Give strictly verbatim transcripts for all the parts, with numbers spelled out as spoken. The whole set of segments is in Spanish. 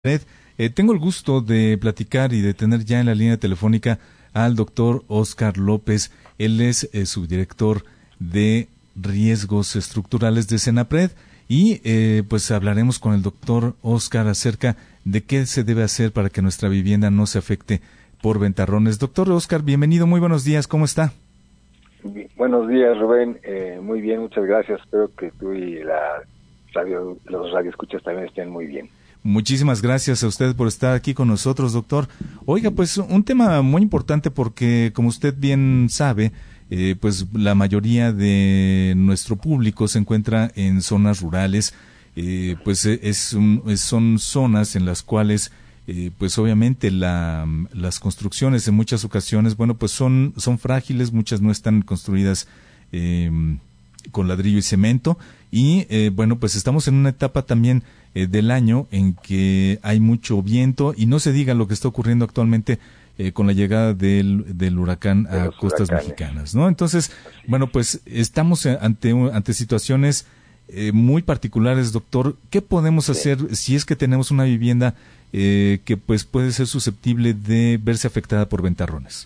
Eh, tengo el gusto de platicar y de tener ya en la línea telefónica al doctor Óscar López. Él es eh, subdirector de riesgos estructurales de Senapred y eh, pues hablaremos con el doctor Óscar acerca de qué se debe hacer para que nuestra vivienda no se afecte por ventarrones. Doctor Óscar, bienvenido, muy buenos días, ¿cómo está? Buenos días, Rubén. Eh, muy bien, muchas gracias. Espero que tú y la radio, los radioescuchas también estén muy bien. Muchísimas gracias a usted por estar aquí con nosotros, doctor. Oiga, pues un tema muy importante porque, como usted bien sabe, eh, pues la mayoría de nuestro público se encuentra en zonas rurales, eh, pues es, un, es son zonas en las cuales, eh, pues obviamente la, las construcciones en muchas ocasiones, bueno, pues son, son frágiles, muchas no están construidas eh, con ladrillo y cemento y eh, bueno, pues estamos en una etapa también eh, del año en que hay mucho viento y no se diga lo que está ocurriendo actualmente eh, con la llegada del, del huracán de a costas huracanes. mexicanas, ¿no? Entonces, bueno, pues estamos ante ante situaciones eh, muy particulares, doctor. ¿Qué podemos sí. hacer si es que tenemos una vivienda eh, que pues puede ser susceptible de verse afectada por ventarrones?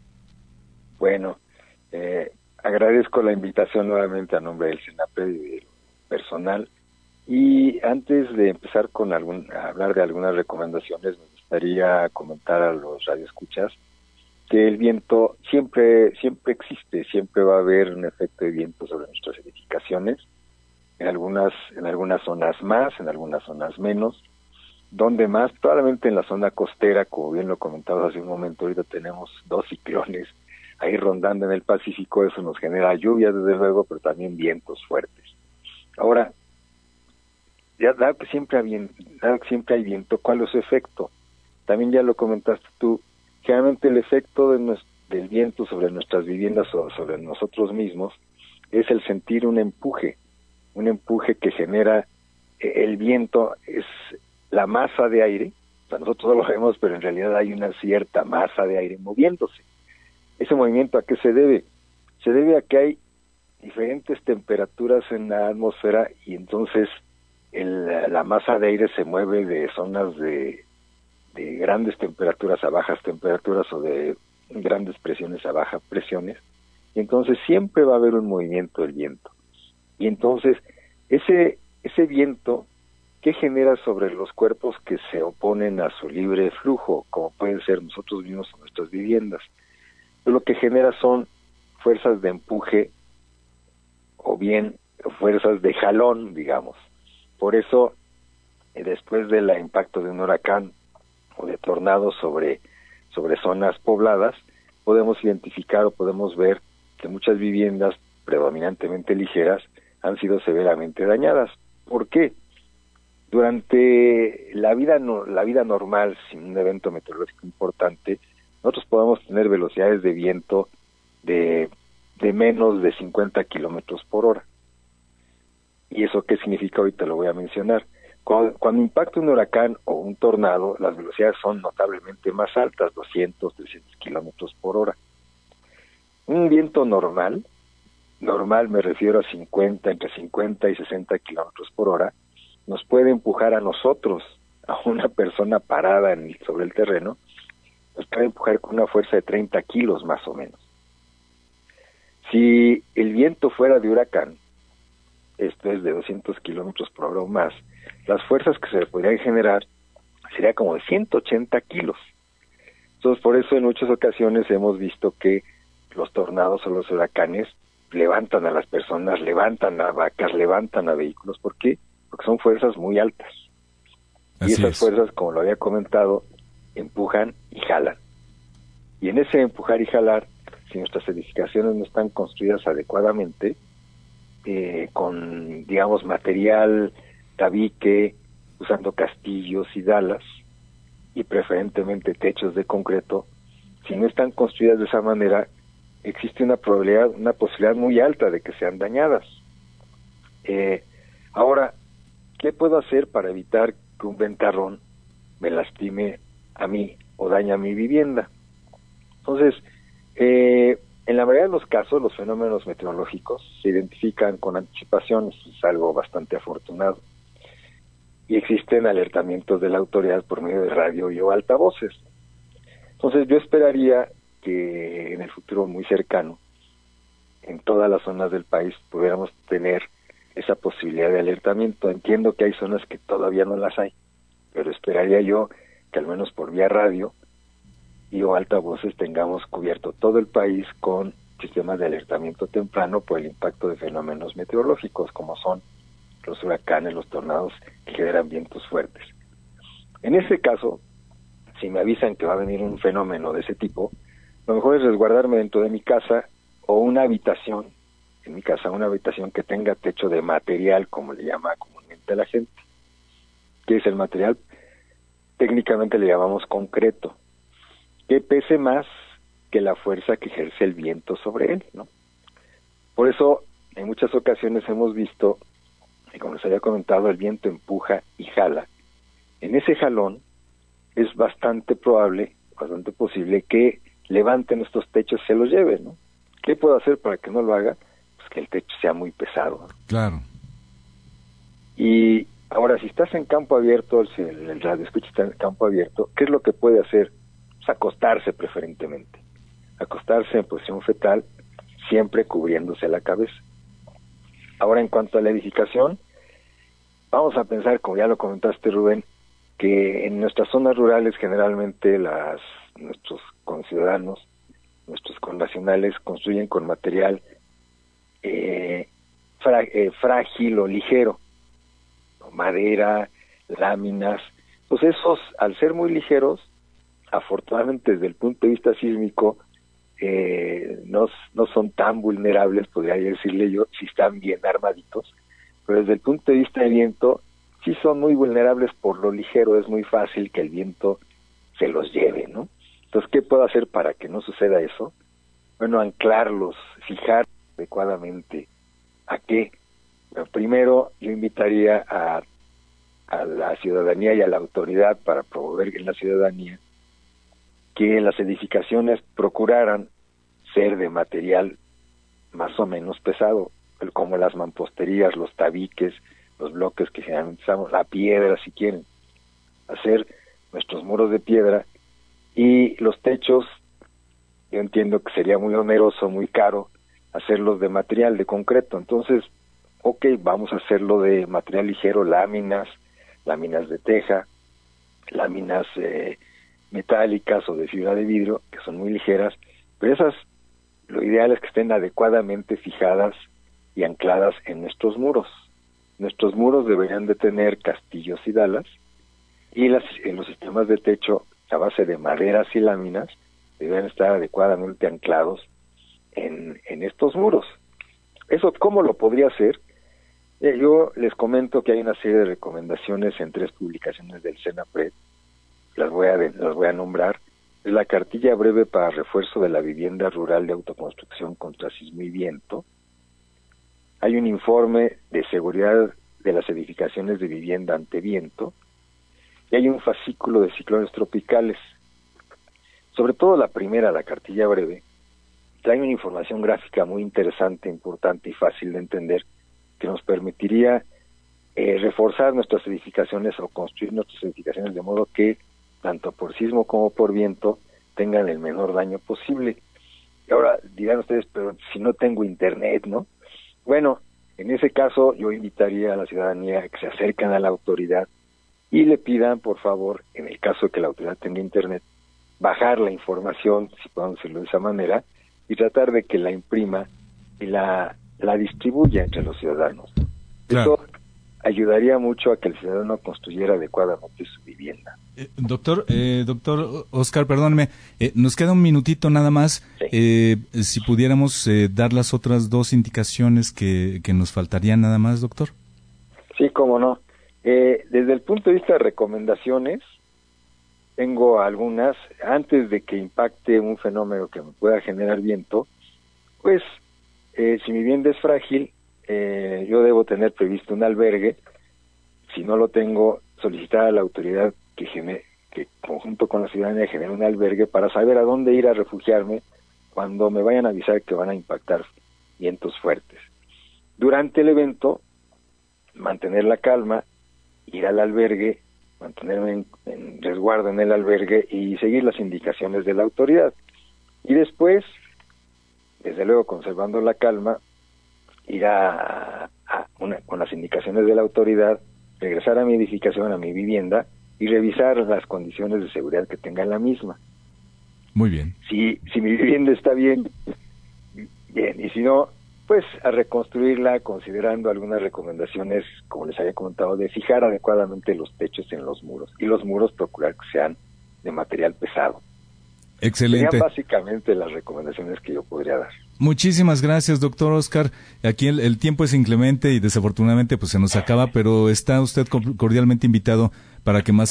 Bueno, eh, agradezco la invitación nuevamente a nombre del Senapred y del personal. Y antes de empezar con algún, a hablar de algunas recomendaciones, me gustaría comentar a los radioescuchas que el viento siempre siempre existe, siempre va a haber un efecto de viento sobre nuestras edificaciones, en algunas en algunas zonas más, en algunas zonas menos. Donde más, probablemente en la zona costera, como bien lo comentaba hace un momento, ahorita tenemos dos ciclones ahí rondando en el Pacífico, eso nos genera lluvias desde luego, pero también vientos fuertes. Ahora, ya dado que siempre hay, dado que siempre hay viento, ¿cuál es su efecto? También ya lo comentaste tú, generalmente el efecto de nuestro, del viento sobre nuestras viviendas o sobre nosotros mismos es el sentir un empuje, un empuje que genera eh, el viento, es la masa de aire, o sea, nosotros no lo vemos, pero en realidad hay una cierta masa de aire moviéndose. ¿Ese movimiento a qué se debe? Se debe a que hay diferentes temperaturas en la atmósfera y entonces el, la masa de aire se mueve de zonas de, de grandes temperaturas a bajas temperaturas o de grandes presiones a bajas presiones, y entonces siempre va a haber un movimiento del viento. Y entonces ese, ese viento, ¿qué genera sobre los cuerpos que se oponen a su libre flujo, como pueden ser nosotros mismos o nuestras viviendas? Lo que genera son fuerzas de empuje o bien fuerzas de jalón, digamos. Por eso, eh, después del impacto de un huracán o de tornados sobre, sobre zonas pobladas, podemos identificar o podemos ver que muchas viviendas predominantemente ligeras han sido severamente dañadas. ¿Por qué? Durante la vida no, la vida normal, sin un evento meteorológico importante, nosotros podemos tener velocidades de viento de, de menos de cincuenta kilómetros por hora. ¿Y eso qué significa? Ahorita lo voy a mencionar. Cuando, cuando impacta un huracán o un tornado, las velocidades son notablemente más altas, doscientos, trescientos kilómetros por hora. Un viento normal, normal me refiero a cincuenta, entre cincuenta y sesenta kilómetros por hora, nos puede empujar a nosotros, a una persona parada en, sobre el terreno, nos puede empujar con una fuerza de treinta kilos más o menos. Si el viento fuera de huracán, esto es de doscientos kilómetros por hora o más, las fuerzas que se le podrían generar sería como de ciento ochenta kilos. Entonces, por eso en muchas ocasiones hemos visto que los tornados o los huracanes levantan a las personas, levantan a vacas, levantan a vehículos. ¿Por qué? Porque son fuerzas muy altas. Así y esas es. fuerzas, como lo había comentado, empujan y jalan. Y en ese empujar y jalar, si nuestras edificaciones no están construidas adecuadamente, eh, con, digamos, material tabique, usando castillos y dalas, y preferentemente techos de concreto, si no están construidas de esa manera, existe una probabilidad, una posibilidad muy alta de que sean dañadas. Eh, ahora, ¿qué puedo hacer para evitar que un ventarrón me lastime a mí o dañe a mi vivienda? Entonces, eh, en la mayoría de los casos, los fenómenos meteorológicos se identifican con anticipación, eso es algo bastante afortunado. y existen alertamientos de la autoridad por medio de radio y o altavoces. Entonces yo esperaría que en el futuro muy cercano, en todas las zonas del país, pudiéramos tener esa posibilidad de alertamiento. Entiendo que hay zonas que todavía no las hay, pero esperaría yo que al menos por vía radio y o altavoces tengamos cubierto todo el país con sistemas de alertamiento temprano por el impacto de fenómenos meteorológicos, como son los huracanes, los tornados, que generan vientos fuertes. En ese caso, si me avisan que va a venir un fenómeno de ese tipo, lo mejor es resguardarme dentro de mi casa o una habitación, en mi casa una habitación que tenga techo de material, como le llama comúnmente la gente. ¿Qué es el material? Técnicamente le llamamos concreto, que pese más que la fuerza que ejerce el viento sobre él, ¿no? Por eso, en muchas ocasiones hemos visto, y como les había comentado, el viento empuja y jala. En ese jalón es bastante probable, bastante posible que levanten estos techos y se los lleven, ¿no? ¿Qué puedo hacer para que no lo haga? Pues que el techo sea muy pesado, ¿no? Claro. Y ahora, si estás en campo abierto, si el, el radio escucha está en campo abierto, ¿qué es lo que puede hacer? Pues acostarse preferentemente. Acostarse en posición fetal, siempre cubriéndose la cabeza. Ahora, en cuanto a la edificación, vamos a pensar, como ya lo comentaste, Rubén, que en nuestras zonas rurales generalmente las nuestros conciudadanos, nuestros connacionales construyen con material eh, fra, eh, frágil o ligero, madera, láminas. Pues esos, al ser muy ligeros, afortunadamente desde el punto de vista sísmico, eh, no, no son tan vulnerables, podría decirle yo, si están bien armaditos, pero desde el punto de vista de viento, sí son muy vulnerables por lo ligero, es muy fácil que el viento se los lleve, ¿no? Entonces, ¿qué puedo hacer para que no suceda eso? Bueno, anclarlos, fijar adecuadamente. ¿A qué? Bueno, primero, yo invitaría a, a la ciudadanía y a la autoridad para promover en la ciudadanía que las edificaciones procuraran ser de material más o menos pesado, como las mamposterías, los tabiques, los bloques que generalmente usamos, la piedra si quieren, hacer nuestros muros de piedra, y los techos, yo entiendo que sería muy oneroso, muy caro, hacerlos de material, de concreto. Entonces, ok, vamos a hacerlo de material ligero, láminas, láminas de teja, láminas eh, metálicas o de fibra de vidrio, que son muy ligeras, pero esas, lo ideal es que estén adecuadamente fijadas y ancladas en nuestros muros. Nuestros muros deberían de tener castillos y dalas, y las, en los sistemas de techo a base de maderas y láminas deben estar adecuadamente anclados en, en estos muros. ¿Eso cómo lo podría hacer? Eh, yo les comento que hay una serie de recomendaciones en tres publicaciones del CENAPRED, las voy a, las voy a nombrar. Es la cartilla breve para refuerzo de la vivienda rural de autoconstrucción contra sismo y viento. Hay un informe de seguridad de las edificaciones de vivienda ante viento, y hay un fascículo de ciclones tropicales. Sobre todo la primera, la cartilla breve, trae una información gráfica muy interesante, importante y fácil de entender, que nos permitiría eh, reforzar nuestras edificaciones o construir nuestras edificaciones de modo que, tanto por sismo como por viento, tengan el menor daño posible. Y ahora dirán ustedes, pero si no tengo internet, ¿no? Bueno, en ese caso yo invitaría a la ciudadanía a que se acerquen a la autoridad y le pidan, por favor, en el caso de que la autoridad tenga internet, bajar la información, si podemos decirlo de esa manera, y tratar de que la imprima y la, la distribuya entre los ciudadanos. Claro. Eso ayudaría mucho a que el ciudadano construyera adecuadamente su vivienda. Eh, doctor, eh, doctor Oscar, perdóneme, eh, nos queda un minutito nada más. Sí. Eh, si pudiéramos eh, dar las otras dos indicaciones que, que nos faltarían nada más, doctor. Sí, cómo no. Eh, desde el punto de vista de recomendaciones, tengo algunas. Antes de que impacte un fenómeno que me pueda generar viento, pues, eh, si mi vivienda es frágil, eh, yo debo tener previsto un albergue. Si no lo tengo, solicitar a la autoridad que, genere, que conjunto con la ciudadanía genere un albergue para saber a dónde ir a refugiarme cuando me vayan a avisar que van a impactar vientos fuertes. Durante el evento, mantener la calma, ir al albergue, mantenerme en, en resguardo en el albergue y seguir las indicaciones de la autoridad. Y después, desde luego conservando la calma, ir a, a una, con las indicaciones de la autoridad, regresar a mi edificación, a mi vivienda, y revisar las condiciones de seguridad que tenga en la misma. Muy bien. Si, si mi vivienda está bien, bien, y si no, pues a reconstruirla considerando algunas recomendaciones, como les había comentado, de fijar adecuadamente los techos en los muros, y los muros procurar que sean de material pesado. Excelente. Serían básicamente las recomendaciones que yo podría dar. Muchísimas gracias, doctor Oscar. Aquí el, el tiempo es inclemente y desafortunadamente pues se nos acaba, pero está usted cordialmente invitado para que más